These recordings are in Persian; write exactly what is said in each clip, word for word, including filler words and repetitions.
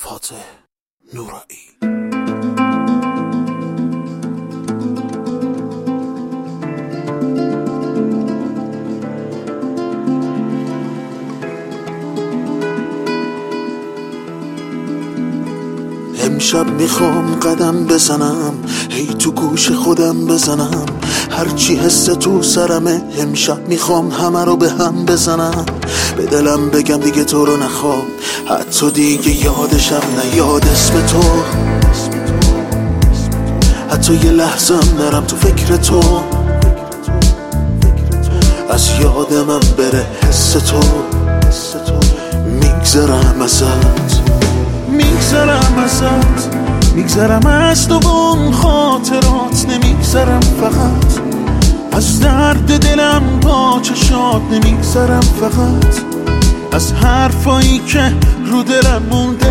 فاتح نورایی. امشب میخوام قدم بزنم، هی تو گوش خودم بزنم، هرچی حس تو سرمه امشب میخوام همه رو به هم بزنم. به دلم بگم دیگه تو رو نخوام، حتی دیگه یادشم نیاد اسم تو، حتی یه لحظه نرم تو فکر تو، از یاد من بره حس تو. میگذرم ازت، میگذرم ازت، میگذرم از تو اون خاطرات، نمیگذرم فقط از درد دلم با چشات، نمیگذرم فقط از حرفایی که رو دلم مونده.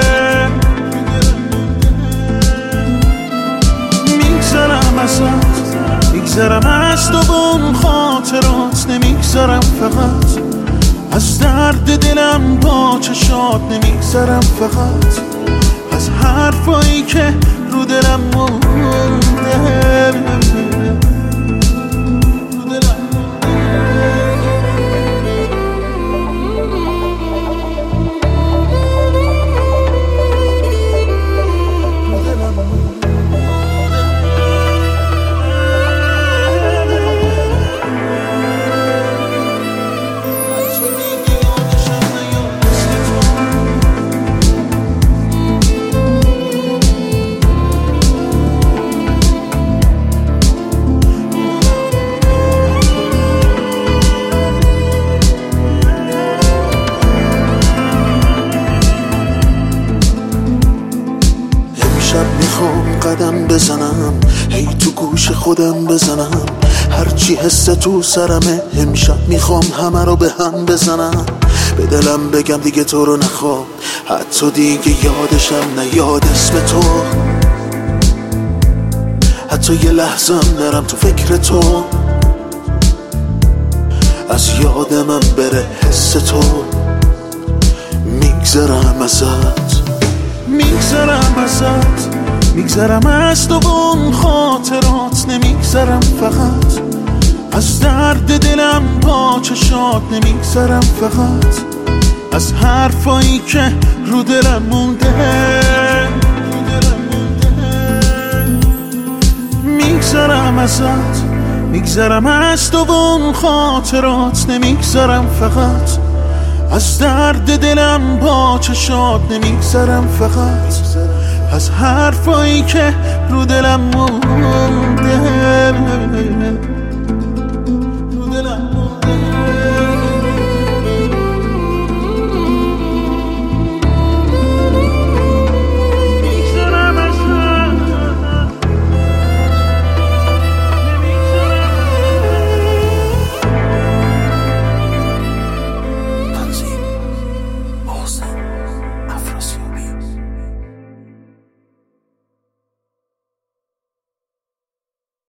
میگذرم ازت، میگذرم از تو اون خاطرات، نمیگذرم فقط از درد دلم با چشات، نمیگذرم فقط از حرفایی که رو دلم مونده. میخوام قدم بزنم، هی تو گوش خودم بزنم، هرچی حس تو سرمه امشب میخوام همه رو به هم بزنم. به دلم بگم دیگه تو رو نخوام، حتی دیگه یادشم نیاد اسم تو، حتی یه لحظه نرم تو فکر تو، از یاد من بره حس تو. میگذرم ازت، میگذرم ازت، میگذرم از تو اون خاطرات، نمیگذرم فقط از درد دلم با چشات، نمیگذرم فقط از حرفایی که رو دلم مونده. میگذرم ازت، میگذرم از تو اون خاطرات، نمیگذرم فقط از درد دلم با چشات، نمیگذرم فقط از حرفایی که رو دلم مونده.